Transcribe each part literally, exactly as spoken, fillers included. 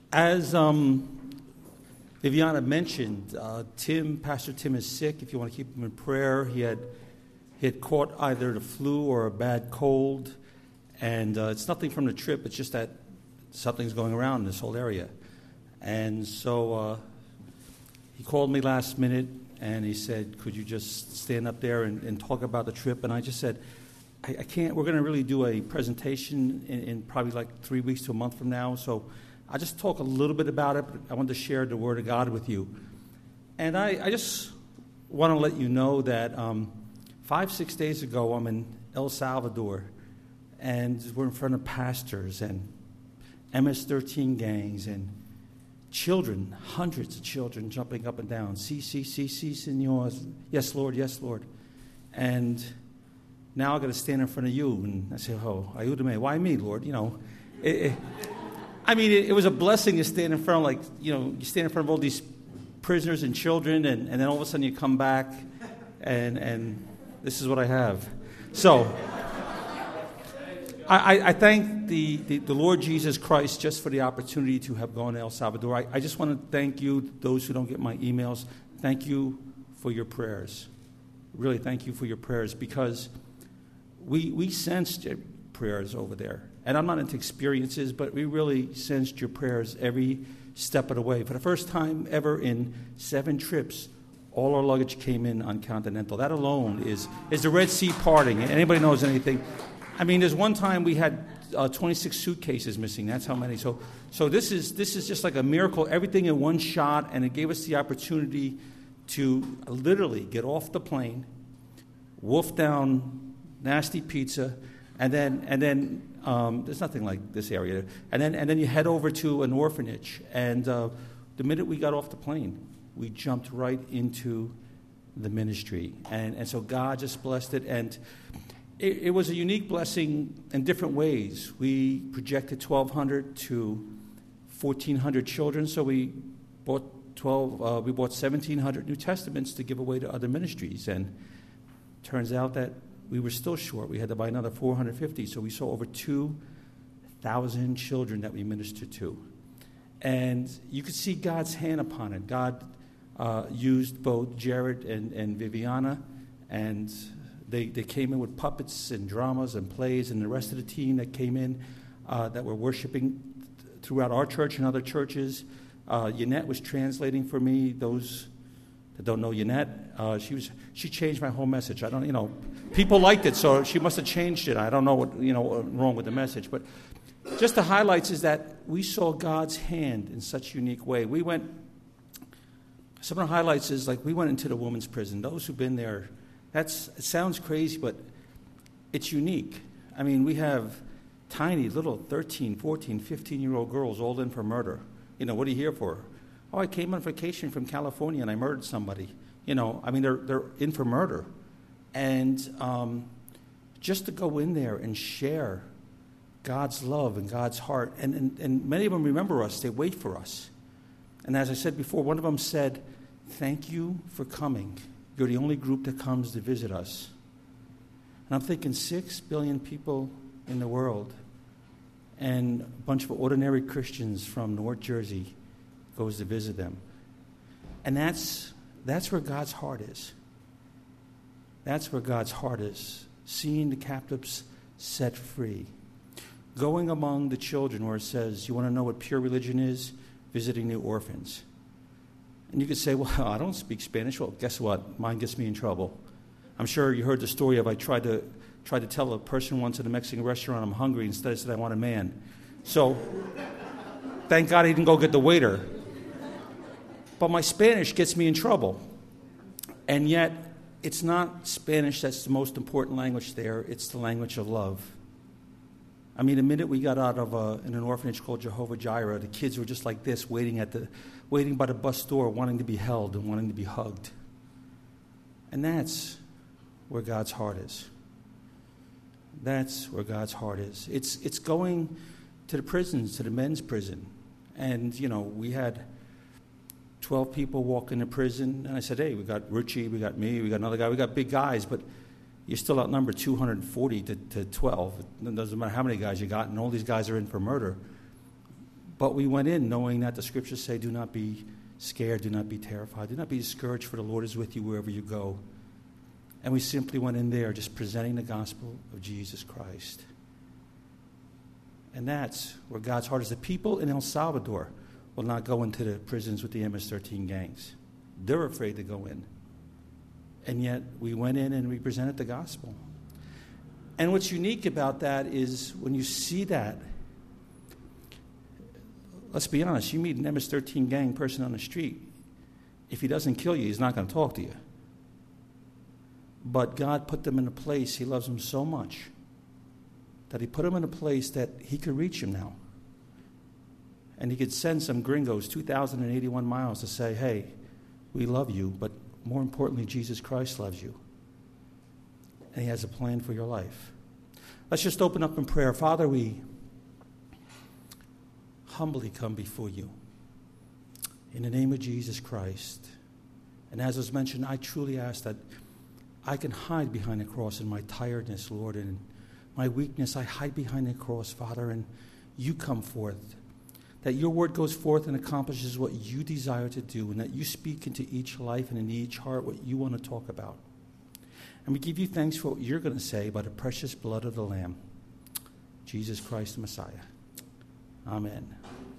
As um, Viviana mentioned, uh, Tim, Pastor Tim is sick. If you want to keep him in prayer, he had he had caught either the flu or a bad cold, and uh, it's nothing from the trip. It's just that something's going around in this whole area, and so uh, he called me last minute, and he said, "Could you just stand up there and, and talk about the trip?" And I just said, I, I can't. We're going to really do a presentation in, in probably like three weeks to a month from now, so I'll just talk a little bit about it. But I wanted to share the Word of God with you. And I, I just want to let you know that um, five, six days ago, I'm in El Salvador, and we're in front of pastors and M S thirteen gangs and children, hundreds of children jumping up and down. Si, si, si, si, senor. Yes, Lord, yes, Lord. And now I've got to stand in front of you. And I say, oh, ayúdame. Why me, Lord? You know, it, it, I mean, it, it was a blessing to stand in front of, like, you know, you stand in front of all these prisoners and children, and, and then all of a sudden you come back, and and this is what I have. So I, I thank the, the, the Lord Jesus Christ just for the opportunity to have gone to El Salvador. I, I just want to thank you, those who don't get my emails. Thank you for your prayers. Really, thank you for your prayers, because we we sensed your prayers over there. And I'm not into experiences, but we really sensed your prayers every step of the way. For the first time ever in seven trips, all our luggage came in on Continental. That alone is, is the Red Sea parting. Anybody knows anything? I mean, there's one time we had uh, twenty-six suitcases missing. That's how many. So so this is this is just like a miracle. Everything in one shot, and it gave us the opportunity to literally get off the plane, wolf down nasty pizza, and then and then um, there's nothing like this area. And then and then you head over to an orphanage. And uh, the minute we got off the plane, we jumped right into the ministry. And and so God just blessed it. And it, it was a unique blessing in different ways. We projected twelve hundred to fourteen hundred children. So we bought twelve. Uh, we bought seventeen hundred New Testaments to give away to other ministries. And turns out that we were still short. We had to buy another four hundred fifty. So we saw over two thousand children that we ministered to. And you could see God's hand upon it. God uh, used both Jared and, and Viviana, and they, they came in with puppets and dramas and plays, and the rest of the team that came in uh, that were worshiping throughout our church and other churches. Uh, Yannette was translating for me. Those that don't know Yannette, uh, she was she changed my whole message. I don't, you know, people liked it, so she must have changed it. I don't know what you know wrong with the message, but just the highlights is that we saw God's hand in such a unique way. We went. Some of the highlights is like we went into the women's prison. Those who've been there, that's it sounds crazy, but it's unique. I mean, we have tiny little thirteen, fourteen, fifteen-year-old girls all in for murder. You know, what are you here for? Oh, I came on vacation from California and I murdered somebody. You know, I mean, they're they're in for murder. And um, just to go in there and share God's love and God's heart. And, and, and many of them remember us. They wait for us. And as I said before, one of them said, "Thank you for coming. You're the only group that comes to visit us." And I'm thinking six billion people in the world, and a bunch of ordinary Christians from North Jersey goes to visit them. And that's that's where God's heart is. That's where God's heart is. Seeing the captives set free. Going among the children where it says, you want to know what pure religion is? Visiting the orphans. And you could say, well, I don't speak Spanish. Well, guess what? Mine gets me in trouble. I'm sure you heard the story of I tried to tried to tell a person once at a Mexican restaurant I'm hungry. Instead I said I want a man. So thank God I didn't go get the waiter. But my Spanish gets me in trouble. And yet, it's not Spanish that's the most important language there. It's the language of love. I mean, the minute we got out of a, in an orphanage called Jehovah Jireh, the kids were just like this, waiting at the, waiting by the bus door, wanting to be held and wanting to be hugged. And that's where God's heart is. That's where God's heart is. It's it's going to the prisons, to the men's prison. And, you know, we had twelve people walk into prison. And I said, hey, we got Richie, we got me, we got another guy. We got big guys, but you're still outnumbered two hundred forty to, to twelve. It doesn't matter how many guys you got, and all these guys are in for murder. But we went in knowing that the scriptures say, do not be scared, do not be terrified, do not be discouraged, for the Lord is with you wherever you go. And we simply went in there just presenting the gospel of Jesus Christ. And that's where God's heart is. The people in El Salvador will not go into the prisons with the M S thirteen gangs. They're afraid to go in. And yet we went in and we presented the gospel. And what's unique about that is when you see that, let's be honest, you meet an M S thirteen gang person on the street. If he doesn't kill you, he's not going to talk to you. But God put them in a place, he loves them so much, that he put them in a place that he could reach them now. And he could send some gringos two thousand eighty-one miles to say, hey, we love you, but more importantly, Jesus Christ loves you. And he has a plan for your life. Let's just open up in prayer. Father, we humbly come before you in the name of Jesus Christ. And as was mentioned, I truly ask that I can hide behind the cross in my tiredness, Lord, and in my weakness. I hide behind the cross, Father, and you come forth. That your word goes forth and accomplishes what you desire to do, and that you speak into each life and in each heart what you want to talk about. And we give you thanks for what you're going to say by the precious blood of the Lamb, Jesus Christ the Messiah. Amen.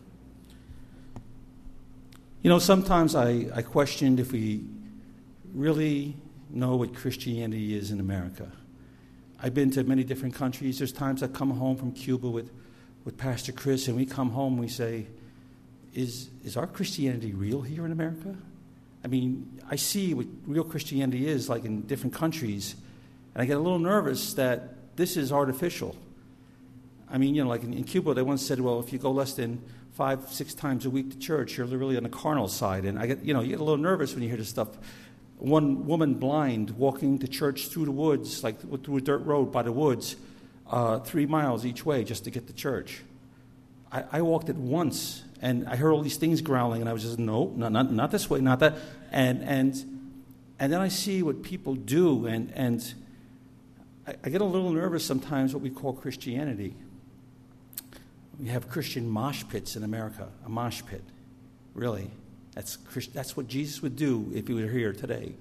You know, sometimes I, I questioned if we really know what Christianity is in America. I've been to many different countries. There's times I come home from Cuba with, with Pastor Chris, and we come home and we say, is, is our Christianity real here in America? I mean, I see what real Christianity is like in different countries, and I get a little nervous that this is artificial. I mean, you know, like in, in Cuba, they once said, well, if you go less than five, six times a week to church, you're really on the carnal side. And I get, you know, you get a little nervous when you hear this stuff. One woman blind walking to church through the woods, like through a dirt road by the woods, uh, three miles each way just to get to church. I, I walked it once, and I heard all these things growling, and I was just, no, not, not, not this way, not that. And and and then I see what people do, and, and I, I get a little nervous sometimes what we call Christianity. We have Christian mosh pits in America, a mosh pit, really. That's that's what Jesus would do if he were here today.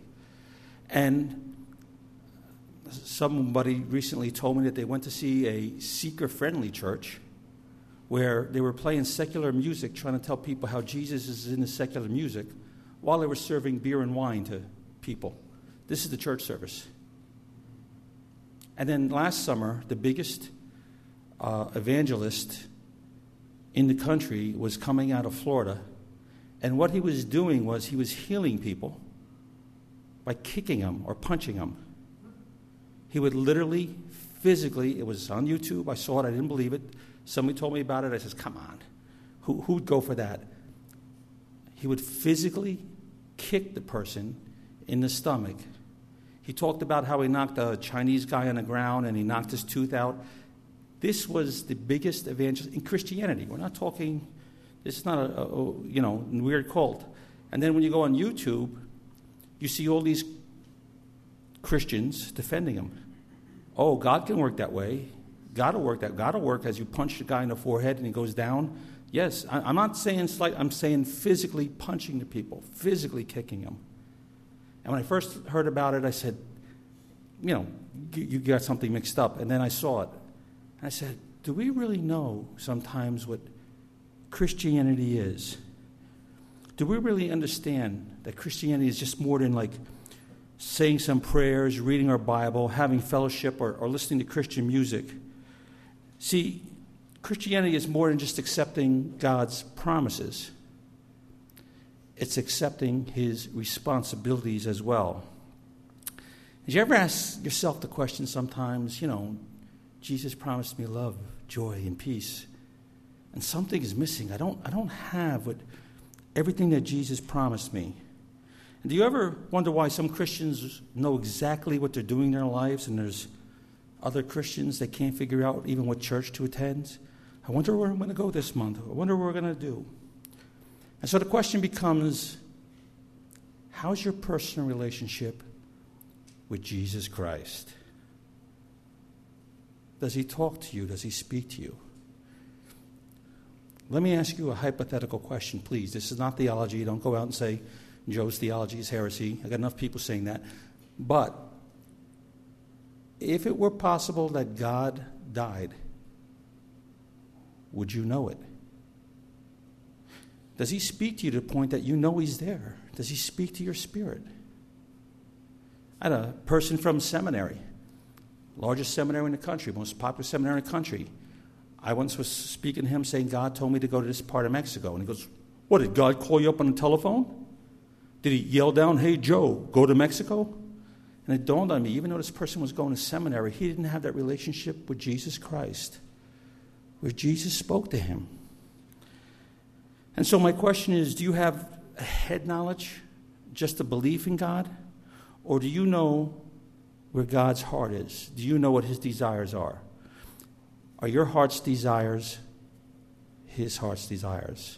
And somebody recently told me that they went to see a seeker-friendly church where they were playing secular music, trying to tell people how Jesus is in the secular music, while they were serving beer and wine to people. This is the church service. And then last summer, the biggest uh, evangelist in the country was coming out of Florida. And what he was doing was he was healing people by kicking them or punching them. He would literally, physically, it was on YouTube. I saw it. I didn't believe it. Somebody told me about it. I said, come on. Who who would go for that? He would physically kick the person in the stomach. He talked about how he knocked a Chinese guy on the ground and he knocked his tooth out. This was the biggest evangelist in Christianity. We're not talking... This is not a, a, you know, weird cult. And then when you go on YouTube, you see all these Christians defending him. Oh, God can work that way. God will work that. God will work as you punch the guy in the forehead and he goes down. Yes, I, I'm not saying slight. I'm saying physically punching the people, physically kicking them. And when I first heard about it, I said, you know, you, you got something mixed up. And then I saw it. And I said, do we really know sometimes what Christianity is? Do we really understand that Christianity is just more than like saying some prayers, reading our Bible, having fellowship, or, or listening to Christian music? See, Christianity is more than just accepting God's promises. It's accepting his responsibilities as well. Did you ever ask yourself the question sometimes, you know, Jesus promised me love, joy, and peace. And something is missing. I don't I don't have what everything that Jesus promised me. And do you ever wonder why some Christians know exactly what they're doing in their lives, and there's other Christians that can't figure out even what church to attend? I wonder where I'm going to go this month. I wonder what we're going to do. And so the question becomes, how's your personal relationship with Jesus Christ? Does he talk to you? Does he speak to you? Let me ask you a hypothetical question, please. This is not theology. Don't go out and say Joe's theology is heresy. I got enough people saying that. But if it were possible that God died, would you know it? Does he speak to you to the point that you know he's there? Does he speak to your spirit? I had a person from seminary, largest seminary in the country, most popular seminary in the country. I once was speaking to him saying, God told me to go to this part of Mexico. And he goes, what, did God call you up on the telephone? Did he yell down, hey, Joe, go to Mexico? And it dawned on me, even though this person was going to seminary, he didn't have that relationship with Jesus Christ, where Jesus spoke to him. And so my question is, do you have a head knowledge, just a belief in God? Or do you know where God's heart is? Do you know what his desires are? Are your heart's desires his heart's desires?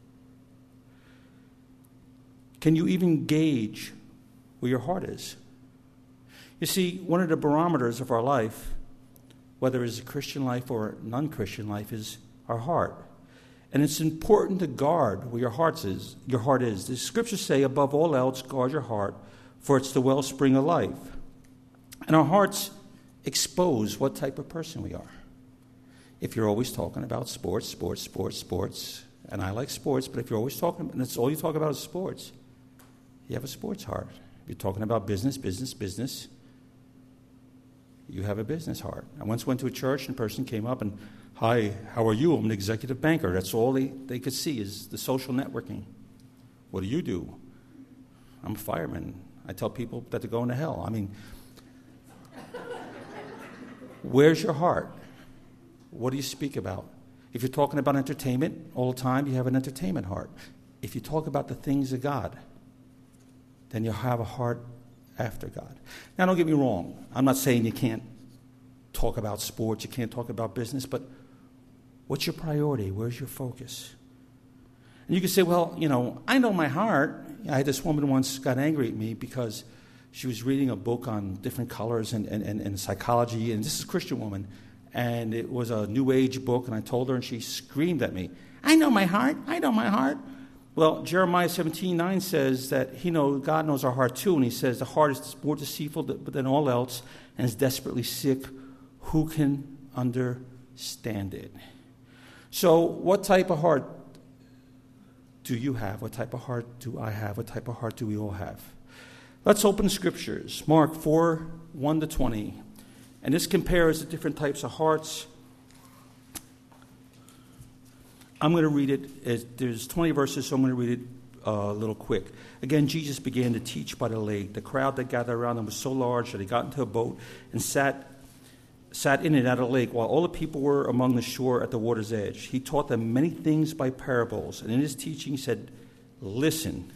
Can you even gauge where your heart is? You see, one of the barometers of our life, whether it's a Christian life or a non-Christian life, is our heart. And it's important to guard where your heart is. Your heart is. The scriptures say, above all else, guard your heart, for it's the wellspring of life. And our hearts expose what type of person we are. If you're always talking about sports, sports, sports, sports, and I like sports, but if you're always talking, and that's all you talk about is sports, you have a sports heart. If you're talking about business, business, business, you have a business heart. I once went to a church and a person came up and, hi, how are you? I'm an executive banker. That's all they, they could see is the social networking. What do you do? I'm a fireman. I tell people that they're going to hell. I mean, where's your heart? What do you speak about? If you're talking about entertainment all the time, you have an entertainment heart. If you talk about the things of God, then you'll have a heart after God. Now, don't get me wrong. I'm not saying you can't talk about sports, you can't talk about business, but what's your priority? Where's your focus? And you can say, well, you know, I know my heart. I had this woman once got angry at me because she was reading a book on different colors and, and, and, and psychology, and this is a Christian woman, and it was a New Age book, and I told her, and she screamed at me, I know my heart, I know my heart. Well, Jeremiah seventeen nine says that he knows, God knows our heart too, and he says the heart is more deceitful than all else and is desperately sick. Who can understand it? So what type of heart do you have? What type of heart do I have? What type of heart do we all have? Let's open scriptures. Mark four, one to twenty. And this compares the different types of hearts. I'm going to read it. There's twenty verses, so I'm going to read it uh, a little quick. Again, Jesus began to teach by the lake. The crowd that gathered around him was so large that he got into a boat and sat sat in it at a lake while all the people were among the shore at the water's edge. He taught them many things by parables. And in his teaching he said, listen.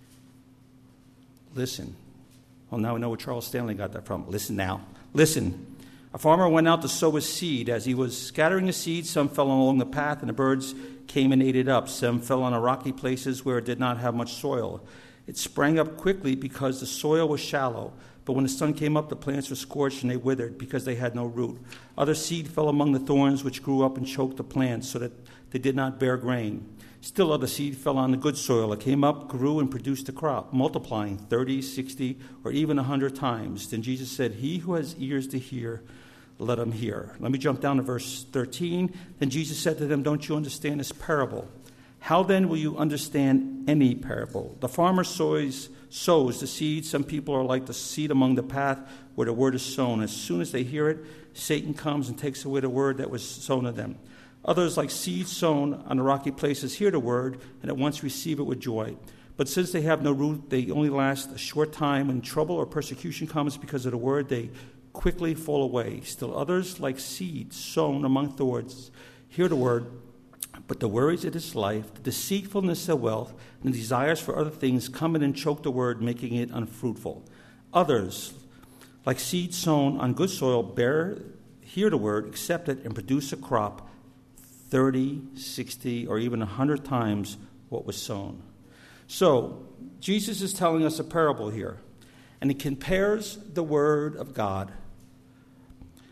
Listen. Well, now we know where Charles Stanley got that from. Listen now. Listen. A farmer went out to sow his seed. As he was scattering the seed, some fell along the path, and the birds came and ate it up. Some fell on rocky places where it did not have much soil. It sprang up quickly because the soil was shallow. But when the sun came up, the plants were scorched and they withered because they had no root. Other seed fell among the thorns, which grew up and choked the plants so that they did not bear grain. Still other seed fell on the good soil. It came up, grew, and produced a crop, multiplying thirty, sixty, or even a hundred times. Then Jesus said, he who has ears to hear, let him hear. Let me jump down to verse thirteen. Then Jesus said to them, don't you understand this parable? How then will you understand any parable? The farmer sows, sows the seed. Some people are like the seed among the path where the word is sown. As soon as they hear it, Satan comes and takes away the word that was sown to them. Others, like seed sown on the rocky places, hear the word and at once receive it with joy. But since they have no root, they only last a short time. When trouble or persecution comes because of the word, they quickly fall away. Still others, like seed sown among thorns, hear the word, but the worries of this life, the deceitfulness of wealth, and the desires for other things come in and choke the word, making it unfruitful. Others, like seed sown on good soil, bear, hear the word, accept it, and produce a crop thirty, sixty, or even one hundred times what was sown. So, Jesus is telling us a parable here, and he compares the word of God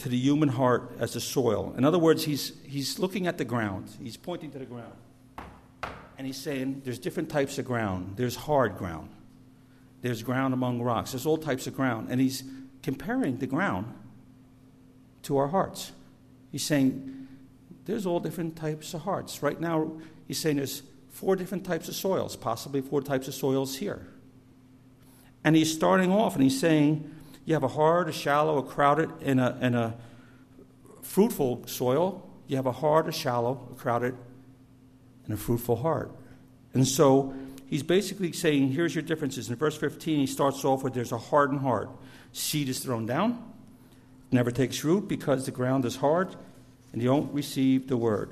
to the human heart as the soil. In other words, he's, he's looking at the ground. He's pointing to the ground. And he's saying there's different types of ground. There's hard ground. There's ground among rocks. There's all types of ground. And he's comparing the ground to our hearts. He's saying there's all different types of hearts. Right now, he's saying there's four different types of soils, possibly four types of soils here. And he's starting off and he's saying you have a hard, a shallow, a crowded, and a, and a fruitful soil. You have a hard, a shallow, a crowded, and a fruitful heart. And so he's basically saying, here's your differences. In verse fifteen, he starts off with there's a hardened heart. Seed is thrown down, never takes root because the ground is hard, and you don't receive the word.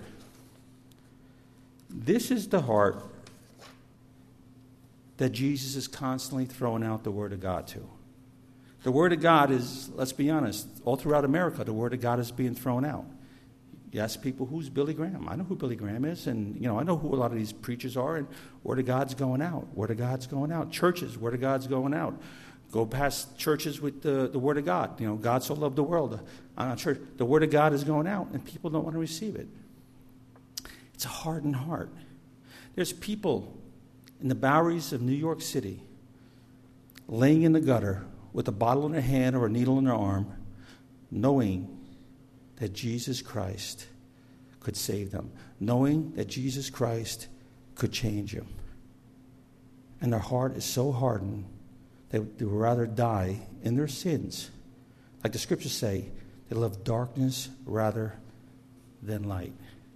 This is the heart that Jesus is constantly throwing out the word of God to. The word of God is, let's be honest, all throughout America, the word of God is being thrown out. You ask people, who's Billy Graham? I know who Billy Graham is, and you know I know who a lot of these preachers are, and word of God's going out. Word of God's going out. Churches, word of God's going out. Go past churches with the, the word of God. You know, God so loved the world. I'm not sure. The word of God is going out, and people don't want to receive it. It's a hardened heart. There's people in the Boweries of New York City laying in the gutter with a bottle in their hand or a needle in their arm, knowing that Jesus Christ could save them, knowing that Jesus Christ could change them. And their heart is so hardened they would rather die in their sins. Like the scriptures say, they love darkness rather than light.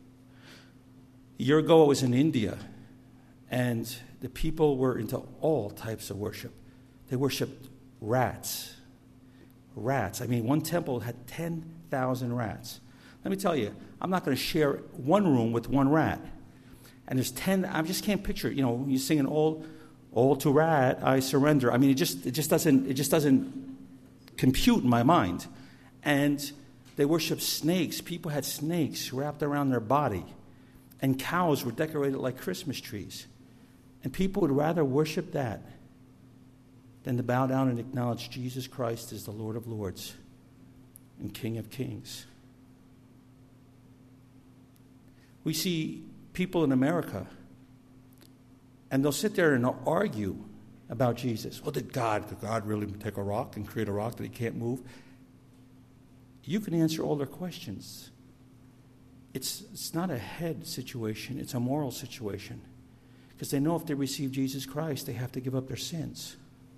A year ago, I was in India, and the people were into all types of worship. They worshiped rats. Rats. I mean, one temple had ten thousand rats. Let me tell you, I'm not going to share one room with one rat. And there's ten, I just can't picture it. You know, you're singing all, all to rat, I surrender. I mean, it just, it just doesn't, it just doesn't compute in my mind. And they worship snakes. People had snakes wrapped around their body. And cows were decorated like Christmas trees. And people would rather worship that than to bow down and acknowledge Jesus Christ as the Lord of Lords and King of Kings. We see people in America, and they'll sit there and argue about Jesus. Well, did God, did God really take a rock and create a rock that he can't move? You can answer all their questions. It's, it's not a head situation, it's a moral situation. Because they know if they receive Jesus Christ, they have to give up their sins.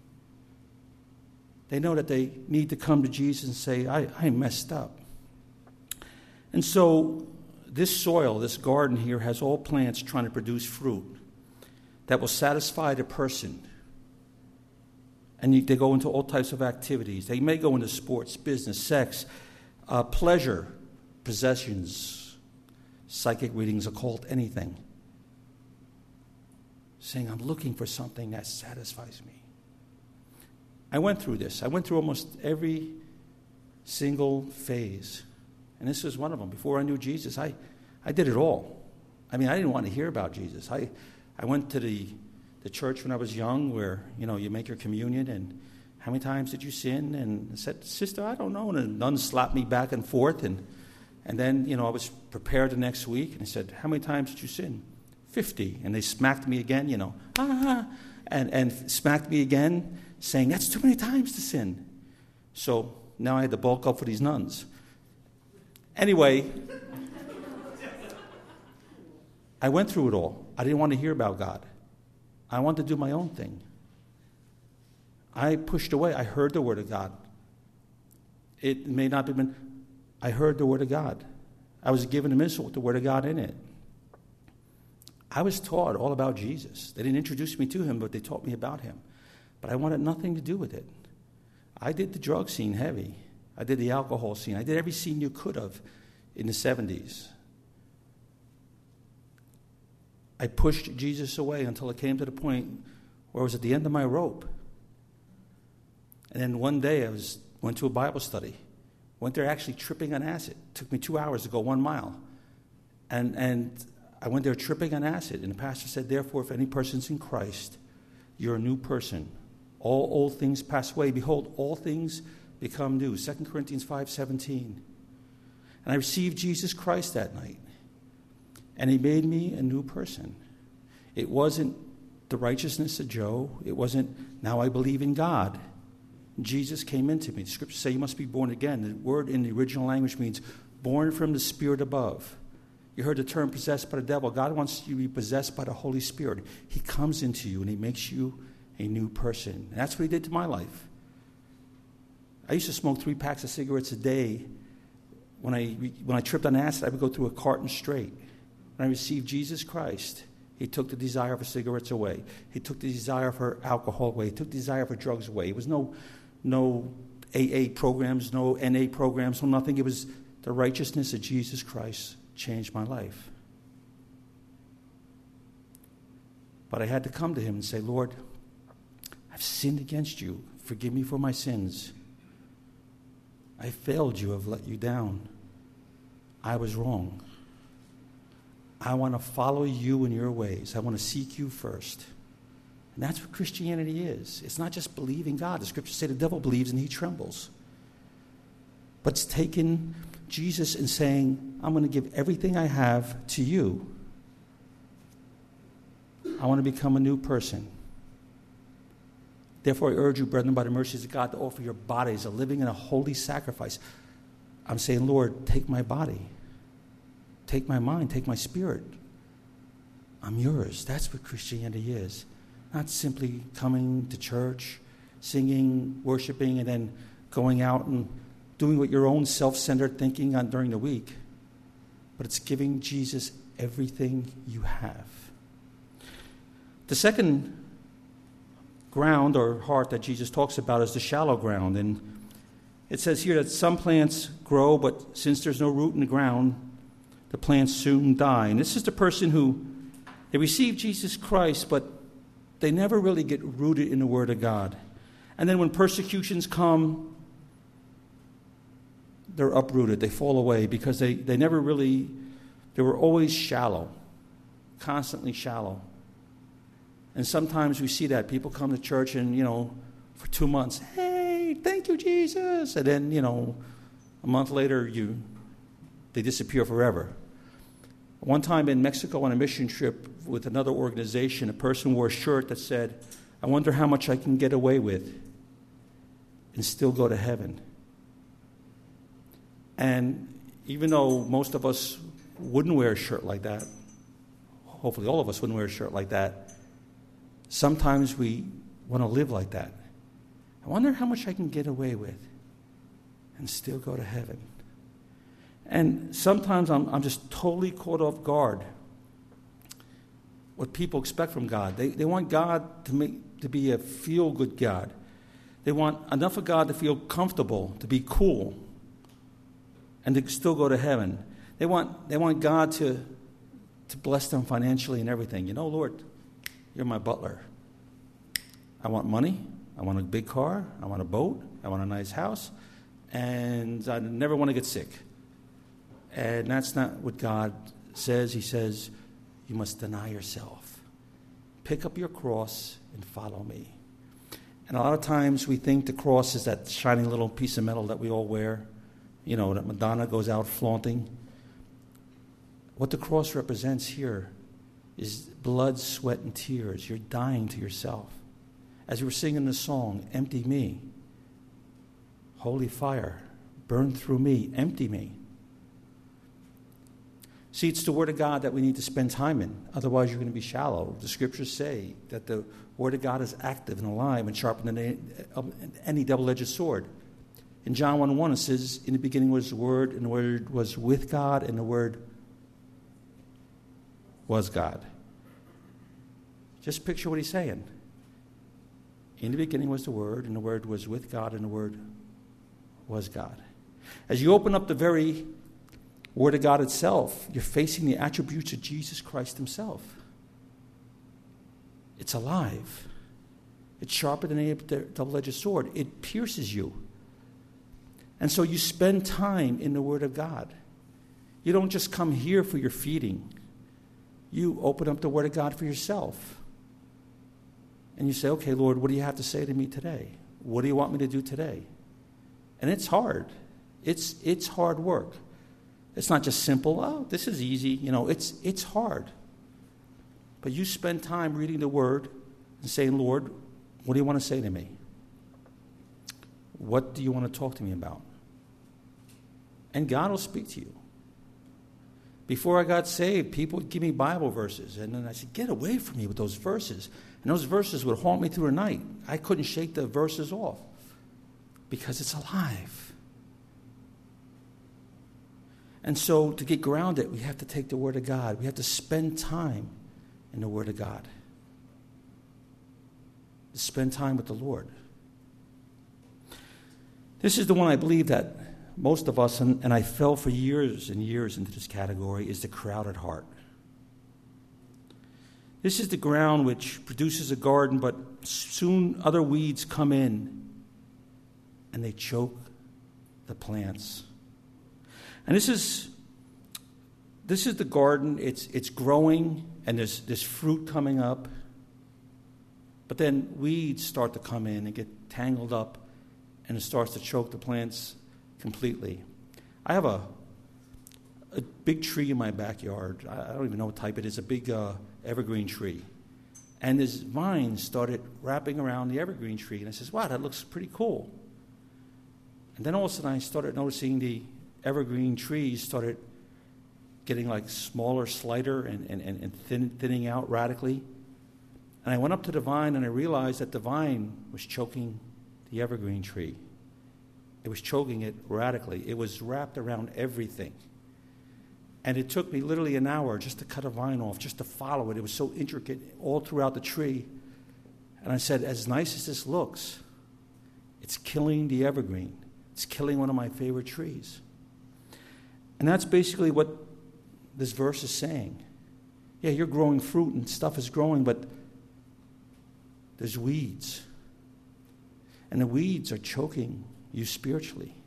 They know that they need to come to Jesus and say, I, I messed up. And so this soil, this garden here, has all plants trying to produce fruit that will satisfy the person. And you, they go into all types of activities. They may go into sports, business, sex, uh, pleasure, possessions, psychic readings, occult, anything. Saying, I'm looking for something that satisfies me. I went through this. I went through almost every single phase. And this was one of them. Before I knew Jesus, I, I did it all. I mean, I didn't want to hear about Jesus. I, I went to the, the church when I was young where, you know, you make your communion and how many times did you sin? And I said, sister, I don't know. And the nun slapped me back and forth. And, and then, you know, I was prepared the next week. And I said, how many times did you sin? fifty. And they smacked me again, you know, ah, and, and smacked me again, saying, that's too many times to sin. So now I had to bulk up for these nuns. Anyway, I went through it all. I didn't want to hear about God. I wanted to do my own thing. I pushed away. I heard the word of God. It may not have been, I heard the word of God. I was given a missile with the word of God in it. I was taught all about Jesus. They didn't introduce me to him, but they taught me about him. But I wanted nothing to do with it. I did the drug scene heavy. I did the alcohol scene. I did every scene you could have in the seventies. I pushed Jesus away until it came to the point where I was at the end of my rope. And then one day I was went to a Bible study. Went there actually tripping on acid. It took me two hours to go one mile. And and I went there tripping on acid. And the pastor said, therefore, if any person's in Christ, you're a new person. All old things pass away. Behold, all things become new. Second Corinthians five seventeen. And I received Jesus Christ that night. And he made me a new person. It wasn't the righteousness of Joe. It wasn't, now I believe in God. Jesus came into me. The scriptures say you must be born again. The word in the original language means born from the Spirit above. You heard the term possessed by the devil. God wants you to be possessed by the Holy Spirit. He comes into you and he makes you a new person. And that's what he did to my life. I used to smoke three packs of cigarettes a day. When I, when I tripped on acid, I would go through a carton straight. When I received Jesus Christ, he took the desire for cigarettes away. He took the desire for alcohol away. He took the desire for drugs away. It was no, no A A programs, no N A programs, no nothing. It was the righteousness of Jesus Christ changed my life. But I had to come to him and say, Lord, I've sinned against you. Forgive me for my sins. I failed you. I've let you down. I was wrong. I want to follow you in your ways. I want to seek you first. And that's what Christianity is. It's not just believing God. The scriptures say the devil believes and he trembles. But it's taking Jesus and saying, I'm going to give everything I have to you. I want to become a new person. Therefore, I urge you, brethren, by the mercies of God, to offer your bodies a living and a holy sacrifice. I'm saying, Lord, take my body. Take my mind. Take my spirit. I'm yours. That's what Christianity is. Not simply coming to church, singing, worshiping, and then going out and doing what your own self-centered thinking on during the week. But it's giving Jesus everything you have. The second ground or heart that Jesus talks about is the shallow ground. And it says here that some plants grow, but since there's no root in the ground, the plants soon die. And this is the person who, they receive Jesus Christ, but they never really get rooted in the Word of God. And then when persecutions come, they're uprooted. They fall away because they, they never really, they were always shallow, constantly shallow. And sometimes we see that. People come to church and, you know, for two months, hey, thank you, Jesus. And then, you know, a month later, you they disappear forever. One time in Mexico on a mission trip with another organization, a person wore a shirt that said, I wonder how much I can get away with and still go to heaven. And even though most of us wouldn't wear a shirt like that, hopefully all of us wouldn't wear a shirt like that, sometimes we want to live like that. I wonder how much I can get away with and still go to heaven. And sometimes I'm, I'm just totally caught off guard what people expect from God. They, they want God to, make, to be a feel-good God. They want enough of God to feel comfortable, to be cool, and to still go to heaven. They want, they want God to, to bless them financially and everything. You know, Lord, you're my butler. I want money. I want a big car. I want a boat. I want a nice house. And I never want to get sick. And that's not what God says. He says, you must deny yourself. Pick up your cross and follow me. And a lot of times we think the cross is that shining little piece of metal that we all wear, you know, that Madonna goes out flaunting. What the cross represents here is blood, sweat, and tears. You're dying to yourself. As we were singing the song, empty me. Holy fire, burn through me, empty me. See, it's the Word of God that we need to spend time in. Otherwise, you're going to be shallow. The Scriptures say that the Word of God is active and alive and sharper than any double-edged sword. In John one one, it says, in the beginning was the Word, and the Word was with God, and the Word was God. Just picture what he's saying. In the beginning was the Word, and the Word was with God, and the Word was God. As you open up the very Word of God itself, you're facing the attributes of Jesus Christ himself. It's alive. It's sharper than any double-edged sword. It pierces you. And so you spend time in the Word of God. You don't just come here for your feeding. You open up the Word of God for yourself. And you say, okay, Lord, what do you have to say to me today? What do you want me to do today? And it's hard. It's it's hard work. It's not just simple, oh, this is easy. You know, it's it's hard. But you spend time reading the Word and saying, Lord, what do you want to say to me? What do you want to talk to me about? And God will speak to you. Before I got saved, people would give me Bible verses. And then I said, get away from me with those verses. And those verses would haunt me through the night. I couldn't shake the verses off because it's alive. And so to get grounded, we have to take the Word of God. We have to spend time in the Word of God. To spend time with the Lord. This is the one I believe that most of us, and, and I fell for years and years into this category, is the crowded heart. This is the ground which produces a garden, but soon other weeds come in and they choke the plants. And this is this is the garden. It's it's growing and there's there's fruit coming up. But then weeds start to come in and get tangled up, and it starts to choke the plants completely. I have a a big tree in my backyard. I don't even know what type it is, a big uh, evergreen tree. And this vine started wrapping around the evergreen tree. And I says, wow, that looks pretty cool. And then all of a sudden I started noticing the evergreen trees started getting like smaller, slighter, and, and, and thin, thinning out radically. And I went up to the vine and I realized that the vine was choking the evergreen tree. It was choking it radically. It was wrapped around everything. And it took me literally an hour just to cut a vine off, just to follow it. It was so intricate all throughout the tree. And I said, as nice as this looks, it's killing the evergreen. It's killing one of my favorite trees. And that's basically what this verse is saying. Yeah, you're growing fruit and stuff is growing, but there's weeds. And the weeds are choking you spiritually.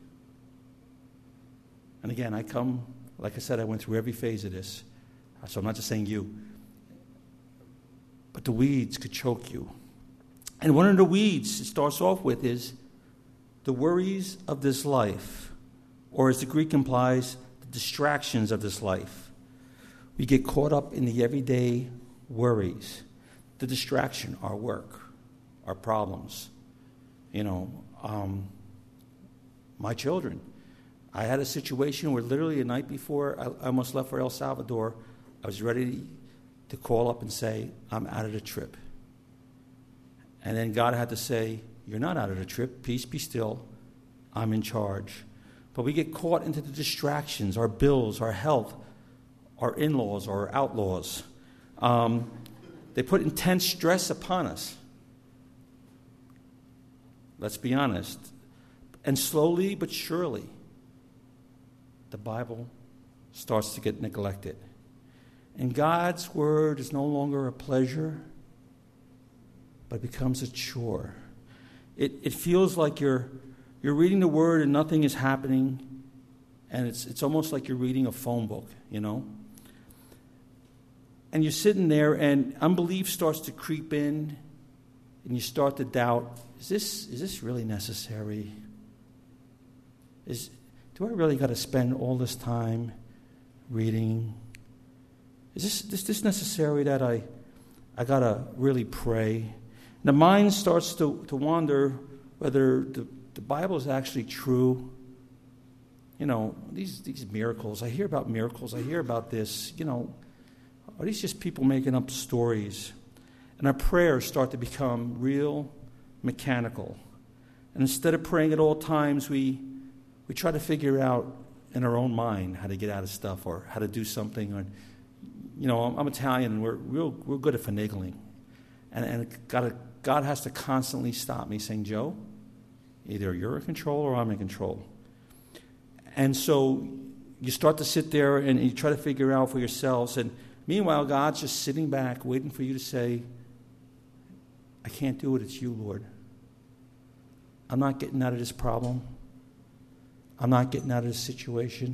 And again, I come, like I said, I went through every phase of this. So I'm not just saying you. But the weeds could choke you. And one of the weeds it starts off with is the worries of this life. Or as the Greek implies, the distractions of this life. We get caught up in the everyday worries. The distraction, our work, our problems. You know, um, my children. I had a situation where literally the night before I almost left for El Salvador, I was ready to call up and say, I'm out of the trip. And then God had to say, you're not out of the trip. Peace be still. I'm in charge. But we get caught into the distractions, our bills, our health, our in-laws, our outlaws. Um, they put intense stress upon us. Let's be honest. And slowly but surely, the Bible starts to get neglected. And God's word is no longer a pleasure, but it becomes a chore. It it feels like you're you're reading the word and nothing is happening, and it's it's almost like you're reading a phone book, you know? And you're sitting there and unbelief starts to creep in, and you start to doubt, is this is this really necessary? Is Do I really got to spend all this time reading? Is this, is this necessary that I I got to really pray? The mind starts to, to wonder whether the, the Bible is actually true. You know, these, these miracles, I hear about miracles, I hear about this, you know, are these just people making up stories? And our prayers start to become real mechanical. And instead of praying at all times, we We try to figure out in our own mind how to get out of stuff or how to do something. Or, you know, I'm, I'm Italian and we're real, we're good at finagling. And, and God, God has to constantly stop me saying, Joe, either you're in control or I'm in control. And so you start to sit there and you try to figure out for yourselves. And meanwhile, God's just sitting back waiting for you to say, I can't do it, it's you, Lord. I'm not getting out of this problem. I'm not getting out of this situation.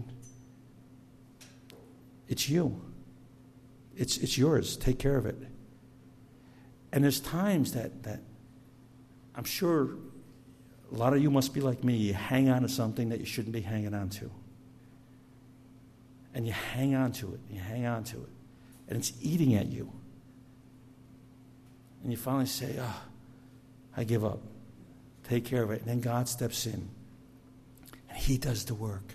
It's you. It's it's yours. Take care of it. And there's times that, that I'm sure A lot of you must be like me. You hang on to something that you shouldn't be hanging on to. And you hang on to it. You hang on to it. And it's eating at you. And you finally say, oh, I give up. Take care of it. And then God steps in. And he does the work.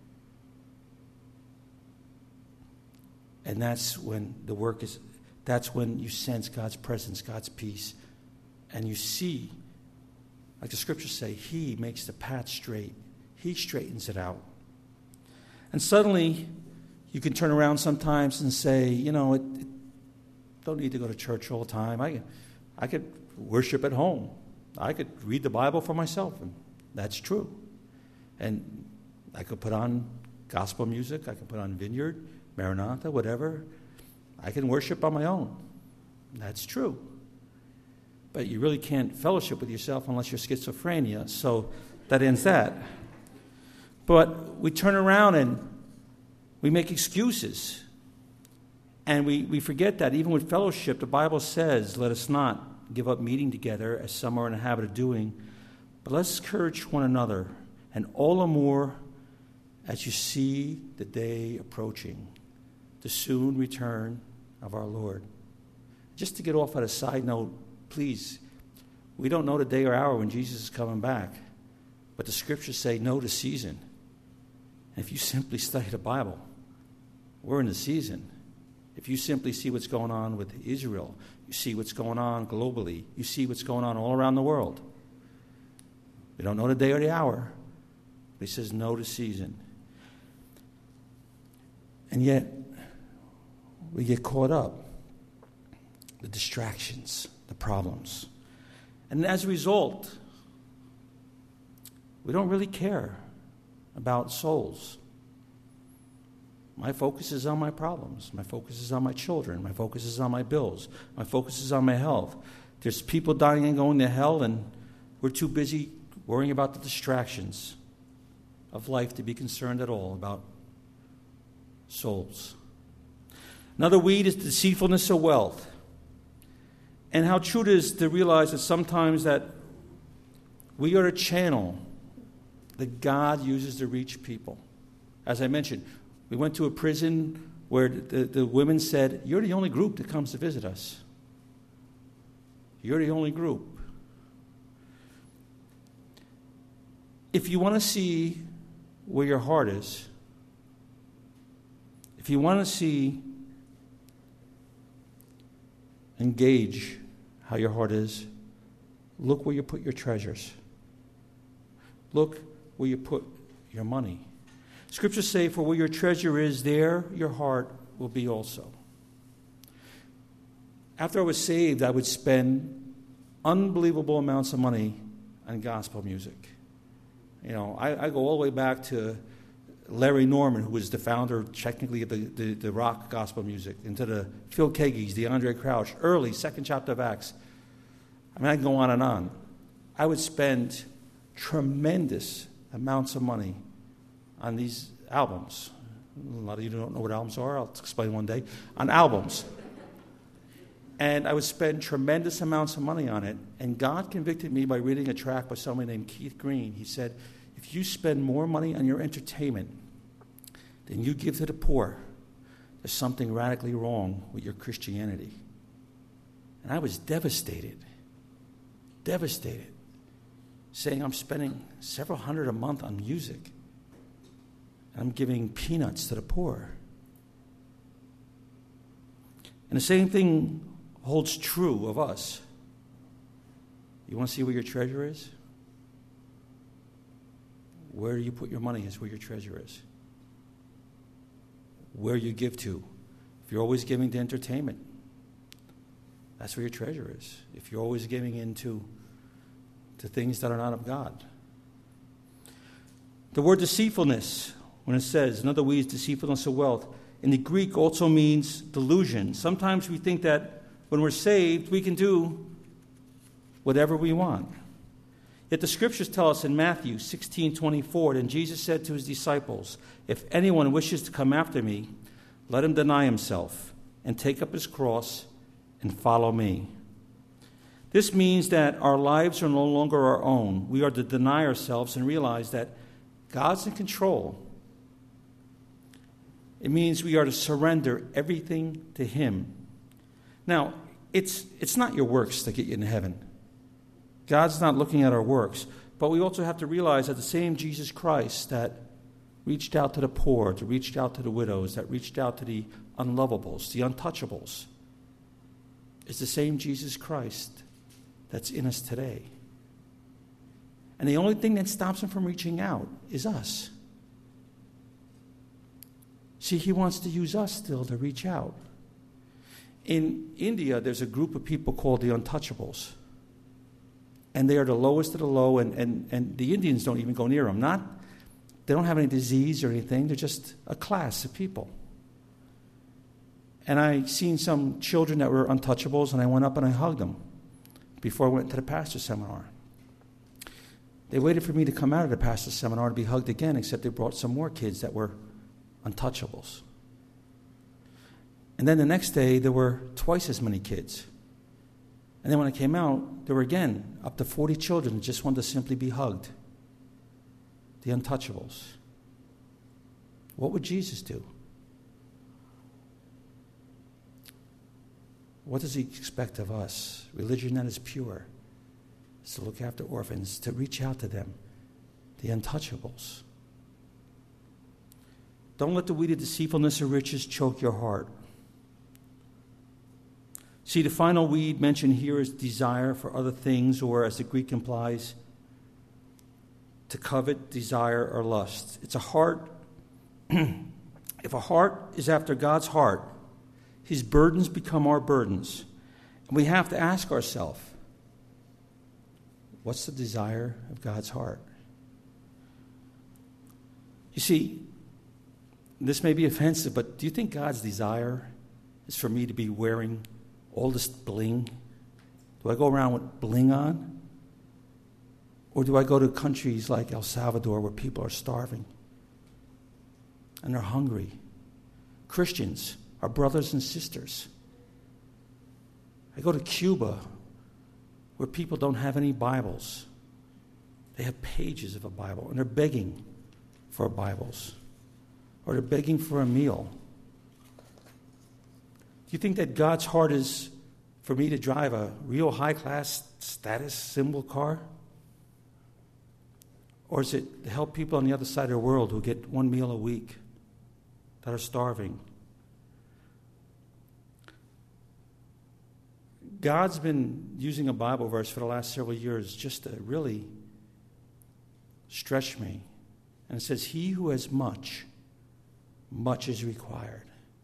And that's when the work is, that's when you sense God's presence, God's peace. And you see, like the scriptures say, he makes the path straight. He straightens it out. And suddenly, you can turn around sometimes and say, you know, it, it don't need to go to church all the time. I, I could worship at home. I could read the Bible for myself, and that's true. And I could put on gospel music. I can put on Vineyard, Maranatha, whatever. I can worship on my own. That's true. But you really can't fellowship with yourself unless you're schizophrenia, so that ends that. But we turn around and we make excuses. And we, we forget that even with fellowship, the Bible says, let us not give up meeting together as some are in the habit of doing, but let's encourage one another, and all the more as you see the day approaching, the soon return of our Lord. Just to get off at a side note, please, we don't know the day or hour when Jesus is coming back, but the scriptures say know the season. And if you simply study the Bible, we're in the season. If you simply see what's going on with Israel, you see what's going on globally, you see what's going on all around the world. We don't know the day or the hour, but he says know the season. And yet, we get caught up. The distractions, the problems. And as a result, we don't really care about souls. My focus is on my problems. My focus is on my children. My focus is on my bills. My focus is on my health. There's people dying and going to hell, and we're too busy worrying about the distractions of life to be concerned at all about souls. Another weed is deceitfulness of wealth. And how true it is to realize that sometimes that we are a channel that God uses to reach people. As I mentioned, we went to a prison where the, the women said, you're the only group that comes to visit us. You're the only group. If you want to see where your heart is, if you want to see and gauge how your heart is, look where you put your treasures. Look where you put your money. Scriptures say, for where your treasure is, there your heart will be also. After I was saved, I would spend unbelievable amounts of money on gospel music. You know, I, I go all the way back to Larry Norman, who was the founder, technically, of the, the, the rock gospel music, into the Phil Keaggy's, the Andre Crouch, early, second chapter of Acts. I mean, I can go on and on. I would spend tremendous amounts of money on these albums. A lot of you don't know what albums are. I'll explain one day. On albums. And I would spend tremendous amounts of money on it. And God convicted me by reading a tract by someone named Keith Green. He said, if you spend more money on your entertainment than you give to the poor, there's something radically wrong with your Christianity. And I was devastated. Devastated. Saying I'm spending several hundred a month on music. And I'm giving peanuts to the poor. And the same thing holds true of us. You want to see where your treasure is? Where you put your money is where your treasure is. Where you give to. If you're always giving to entertainment, that's where your treasure is. If you're always giving into to things that are not of God. The word deceitfulness, when it says, another way is deceitfulness of wealth, in the Greek also means delusion. Sometimes we think that when we're saved, we can do whatever we want. Yet the scriptures tell us in Matthew sixteen twenty-four, then Jesus said to his disciples, if anyone wishes to come after me, let him deny himself and take up his cross and follow me. This means that our lives are no longer our own. We are to deny ourselves and realize that God's in control. It means we are to surrender everything to Him. Now, it's, it's not your works that get you into heaven. God's not looking at our works. But we also have to realize that the same Jesus Christ that reached out to the poor, that reached out to the widows, that reached out to the unlovables, the untouchables, is the same Jesus Christ that's in us today. And the only thing that stops Him from reaching out is us. See, He wants to use us still to reach out. In India, there's a group of people called the untouchables. And they are the lowest of the low, and, and, and the Indians don't even go near them. Not, they don't have any disease or anything. They're just a class of people. And I seen some children that were untouchables, and I went up and I hugged them before I went to the pastor's seminar. They waited for me to come out of the pastor's seminar to be hugged again, except they brought some more kids that were untouchables. And then the next day, there were twice as many kids. And then when I came out, there were again up to forty children who just wanted to simply be hugged. The untouchables. What would Jesus do? What does He expect of us? Religion that is pure is to look after orphans, to reach out to them, the untouchables. Don't let the weed of deceitfulness of riches choke your heart. See, the final weed mentioned here is desire for other things, or as the Greek implies, to covet, desire, or lust. It's a heart. If a heart is after God's heart, His burdens become our burdens. And we have to ask ourselves, what's the desire of God's heart? You see, this may be offensive, but do you think God's desire is for me to be wearing all this bling? Do I go around with bling on? Or do I go to countries like El Salvador where people are starving and they're hungry? Christians, our brothers and sisters. I go to Cuba where people don't have any Bibles. They have pages of a Bible, and they're begging for Bibles, or they're begging for a meal. Do you think that God's heart is for me to drive a real high-class status symbol car? Or is it to help people on the other side of the world who get one meal a week, that are starving? God's been using a Bible verse for the last several years just to really stretch me. And it says, he who has much, much is required.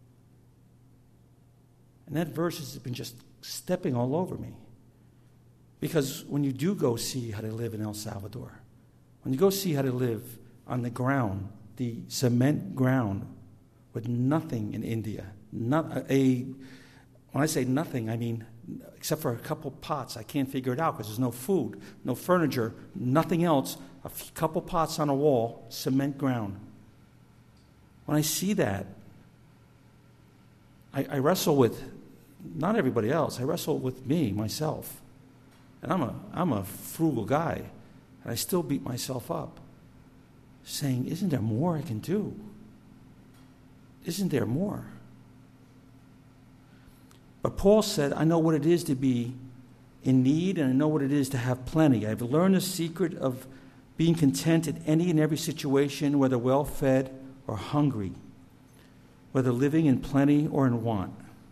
And that verse has been just stepping all over me. Because when you do go see how they live in El Salvador, when you go see how they live on the ground, the cement ground, with nothing in India, not a, when I say nothing, I mean except for a couple pots. I can't figure it out because there's no food, no furniture, nothing else, a f- couple pots on a wall, cement ground. When I see that, I, I wrestle with, not everybody else, I wrestle with me, myself. And I'm a, I'm a frugal guy, and I still beat myself up, saying, isn't there more I can do? Isn't there more? But Paul said, I know what it is to be in need, and I know what it is to have plenty. I've learned the secret of being content in any and every situation, whether well-fed or hungry, whether living in plenty or in want.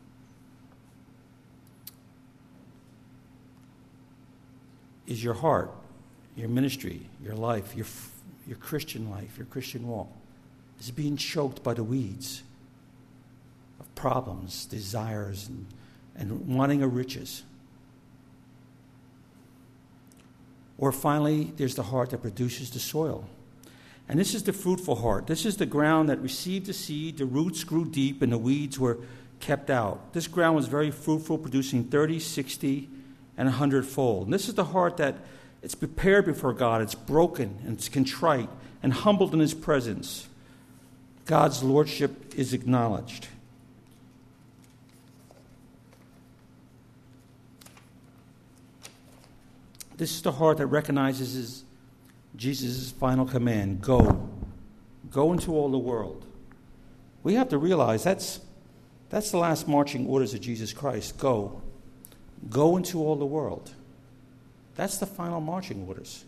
Is your heart, your ministry, your life, your, your Christian life, your Christian walk, is being choked by the weeds of problems, desires, and, and wanting of riches? Or finally, there's the heart that produces the soil. And this is the fruitful heart. This is the ground that received the seed, the roots grew deep, and the weeds were kept out. This ground was very fruitful, producing thirty, sixty, and a hundredfold. And this is the heart that it's prepared before God. It's broken, and it's contrite, and humbled in His presence. God's lordship is acknowledged. This is the heart that recognizes his, Jesus' final command, go. Go into all the world. We have to realize that's, that's the last marching orders of Jesus Christ. Go. Go into all the world. That's the final marching orders.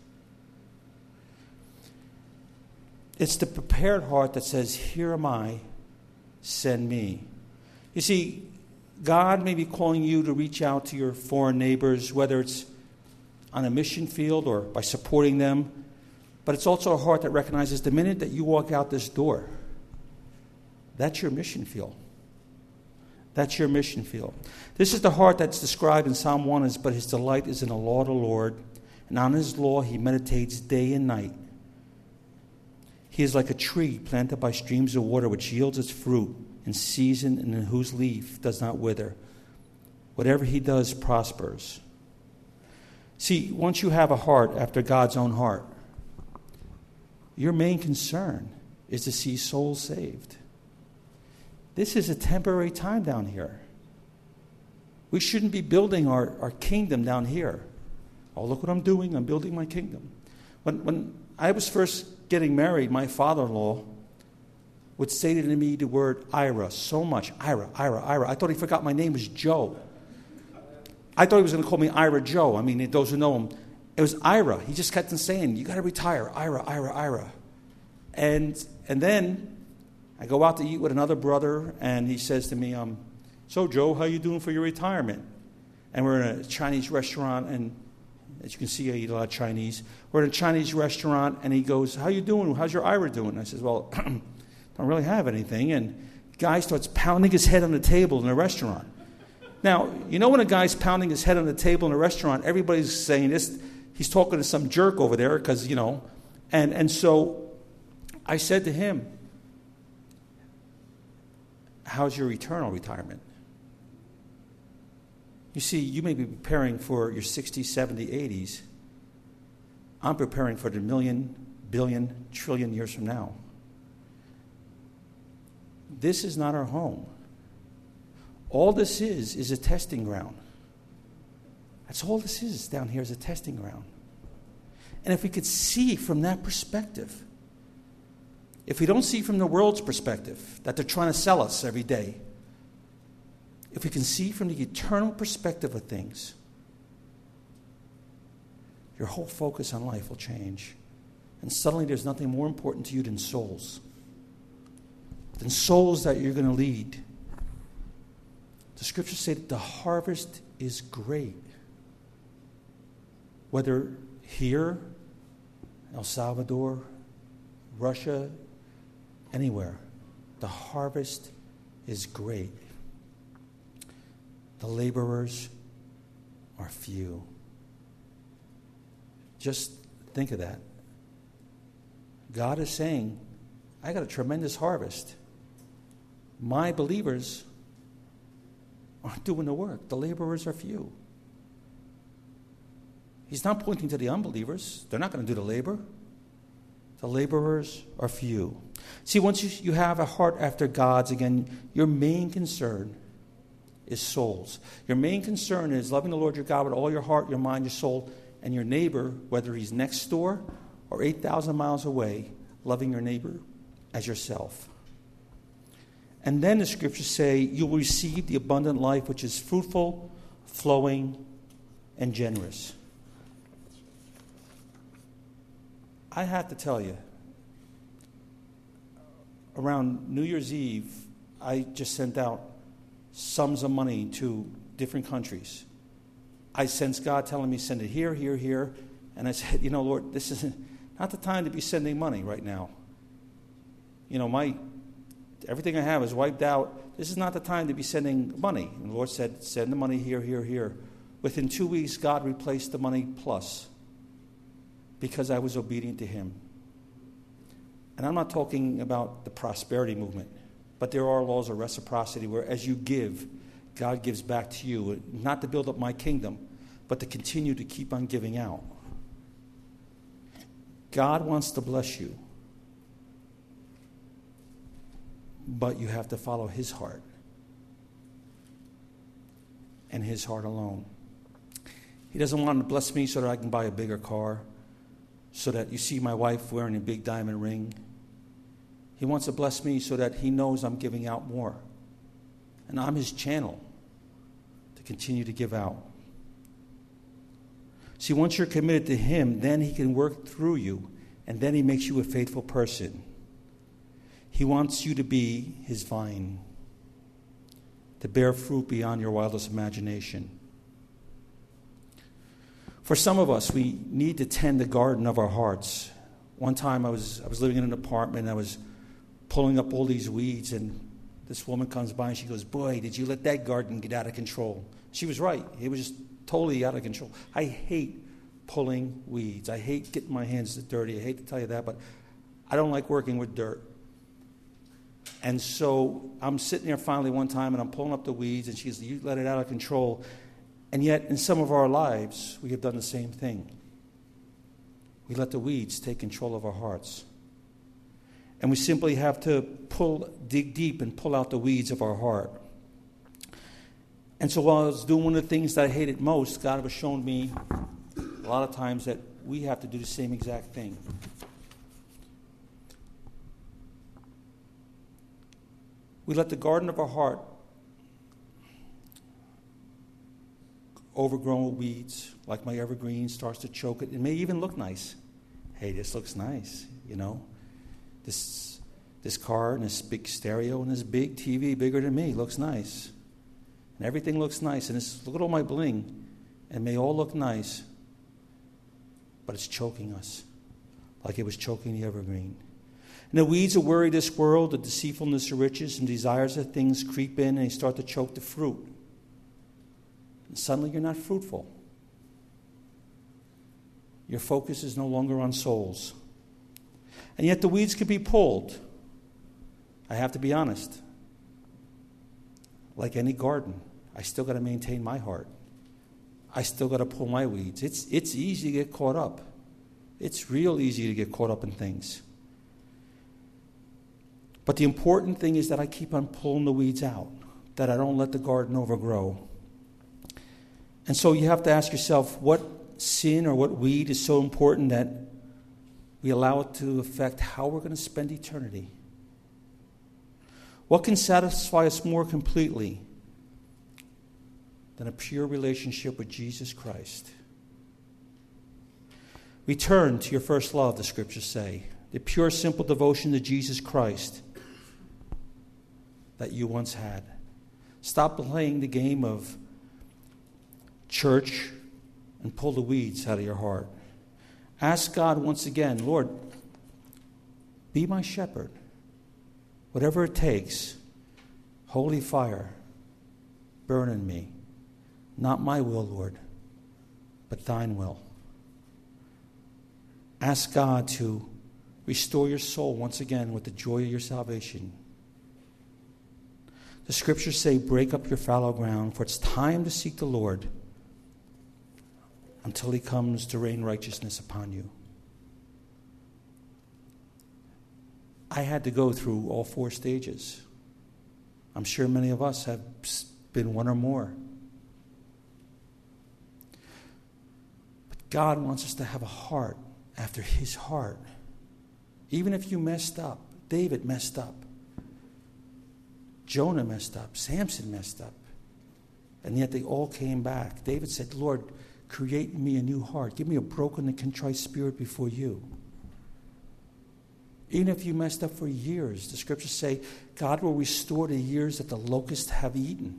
It's the prepared heart that says, here am I, send me. You see, God may be calling you to reach out to your foreign neighbors, whether it's on a mission field or by supporting them. But it's also a heart that recognizes the minute that you walk out this door, that's your mission field. That's your mission field. This is the heart that's described in Psalm one as, but his delight is in the law of the Lord, and on his law he meditates day and night. He is like a tree planted by streams of water, which yields its fruit in season and in whose leaf does not wither. Whatever he does prospers. See, once you have a heart after God's own heart, your main concern is to see souls saved. This is a temporary time down here. We shouldn't be building our, our kingdom down here. Oh, look what I'm doing. I'm building my kingdom. When, when I was first getting married, my father-in-law would say to me the word Ira so much. Ira, Ira, Ira. I thought he forgot my name was Joe. I thought he was going to call me Ira Joe. I mean, those who know him. It was Ira. He just kept on saying, you got to retire. Ira, Ira, Ira. And and then I go out to eat with another brother, and he says to me, um, so, Joe, how you doing for your retirement? And we're in a Chinese restaurant, and as you can see, I eat a lot of Chinese. We're in a Chinese restaurant, and he goes, how you doing? How's your Ira doing? And I says, well, don't really have anything. And the guy starts pounding his head on the table in the restaurant. Now, you know when a guy's pounding his head on the table in a restaurant, everybody's saying this, he's talking to some jerk over there because, you know. And, and so I said to him, how's your eternal retirement? You see, you may be preparing for your sixties, seventies, eighties. I'm preparing for the million, billion, trillion years from now. This is not our home. All this is is a testing ground. That's all this is down here is a testing ground. And if we could see from that perspective, if we don't see from the world's perspective that they're trying to sell us every day, if we can see from the eternal perspective of things, your whole focus on life will change. And suddenly there's nothing more important to you than souls. Than souls that you're going to lead. The scriptures say that the harvest is great. Whether here, El Salvador, Russia, anywhere, the harvest is great. The laborers are few. Just think of that. God is saying, I got a tremendous harvest. My believers aren't doing the work. The laborers are few. He's not pointing to the unbelievers. They're not going to do the labor. The laborers are few. See, once you, you have a heart after God's, again, your main concern is souls. Your main concern is loving the Lord your God with all your heart, your mind, your soul, and your neighbor, whether he's next door or eight thousand miles away, loving your neighbor as yourself. And then the scriptures say you will receive the abundant life which is fruitful, flowing, and generous. I have to tell you, around New Year's Eve, I just sent out sums of money to different countries. I sensed God telling me, send it here, here, here. And I said, you know, Lord, this is not the time to be sending money right now. You know, my everything I have is wiped out. This is not the time to be sending money. And the Lord said, send the money here, here, here. Within two weeks, God replaced the money plus because I was obedient to him. And I'm not talking about the prosperity movement, but there are laws of reciprocity where as you give, God gives back to you, not to build up my kingdom, but to continue to keep on giving out. God wants to bless you, but you have to follow his heart and his heart alone. He doesn't want to bless me so that I can buy a bigger car, so that you see my wife wearing a big diamond ring. He wants to bless me so that he knows I'm giving out more. And I'm his channel to continue to give out. See, once you're committed to him, then he can work through you, and then he makes you a faithful person. He wants you to be his vine, to bear fruit beyond your wildest imagination. For some of us, we need to tend the garden of our hearts. One time I was I was living in an apartment, and I was pulling up all these weeds, and this woman comes by and she goes, "Boy, did you let that garden get out of control?" She was right. It was just totally out of control. I hate pulling weeds. I hate getting my hands dirty. I hate to tell you that, but I don't like working with dirt. And so I'm sitting there finally one time, and I'm pulling up the weeds, and she's, "You let it out of control." And yet, in some of our lives, we have done the same thing. We let the weeds take control of our hearts. And we simply have to pull, dig deep and pull out the weeds of our heart. And so while I was doing one of the things that I hated most, God was showing me a lot of times that we have to do the same exact thing. We let the garden of our heart overgrown with weeds, like my evergreen, starts to choke it. It may even look nice. Hey, this looks nice, you know. This this car and this big stereo and this big T V, bigger than me, looks nice. And everything looks nice. And this, look at all my bling. And it may all look nice, but it's choking us, like it was choking the evergreen. And the weeds that worry this world, the deceitfulness of riches and desires of things creep in, and they start to choke the fruit. And suddenly you're not fruitful. Your focus is no longer on souls. And yet the weeds can be pulled. I have to be honest. Like any garden, I still got to maintain my heart. I still got to pull my weeds. It's, it's easy to get caught up. It's real easy to get caught up in things. But the important thing is that I keep on pulling the weeds out, that I don't let the garden overgrow. And so you have to ask yourself, what sin or what weed is so important that we allow it to affect how we're going to spend eternity? What can satisfy us more completely than a pure relationship with Jesus Christ? Return to your first love, the scriptures say. The pure, simple devotion to Jesus Christ that you once had. Stop playing the game of church and pull the weeds out of your heart. Ask God once again, Lord, be my shepherd. Whatever it takes, holy fire, burn in me. Not my will, Lord, but thine will. Ask God to restore your soul once again with the joy of your salvation. The scriptures say, break up your fallow ground, for it's time to seek the Lord until he comes to rain righteousness upon you. I had to go through all four stages. I'm sure many of us have been one or more. But God wants us to have a heart after his heart. Even if you messed up, David messed up, Jonah messed up, Samson messed up, and yet they all came back. David said, Lord, create in me a new heart. Give me a broken and contrite spirit before you. Even if you messed up for years, the scriptures say God will restore the years that the locusts have eaten.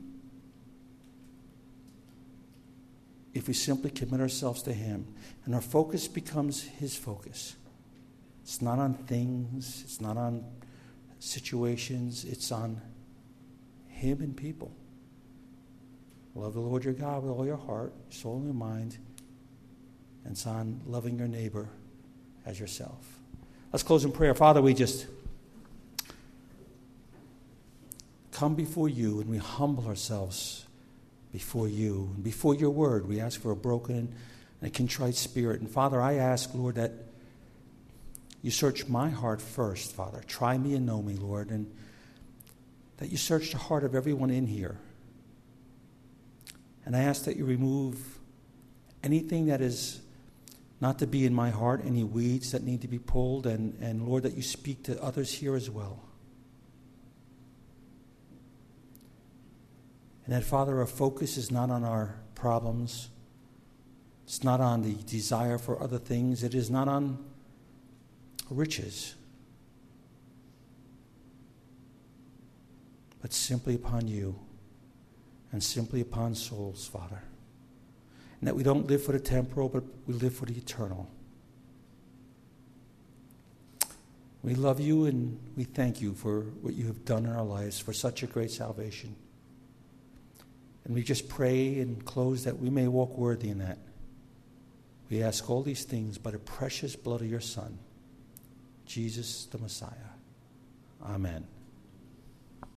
If we simply commit ourselves to him, and our focus becomes his focus. It's not on things, it's not on situations, it's on him and people. Love the Lord your God with all your heart, soul, and your mind. And it's on loving your neighbor as yourself. Let's close in prayer. Father, we just come before you and we humble ourselves before you. And before your word, we ask for a broken and a contrite spirit. And Father, I ask, Lord, that you search my heart first, Father. Try me and know me, Lord. And that you search the heart of everyone in here. And I ask that you remove anything that is not to be in my heart, any weeds that need to be pulled, and, and Lord, that you speak to others here as well. And that, Father, our focus is not on our problems. It's not on the desire for other things. It is not on riches. But simply upon you and simply upon souls, Father. And that we don't live for the temporal, but we live for the eternal. We love you and we thank you for what you have done in our lives, for such a great salvation. And we just pray and close that we may walk worthy in that. We ask all these things by the precious blood of your Son, Jesus the Messiah. Amen.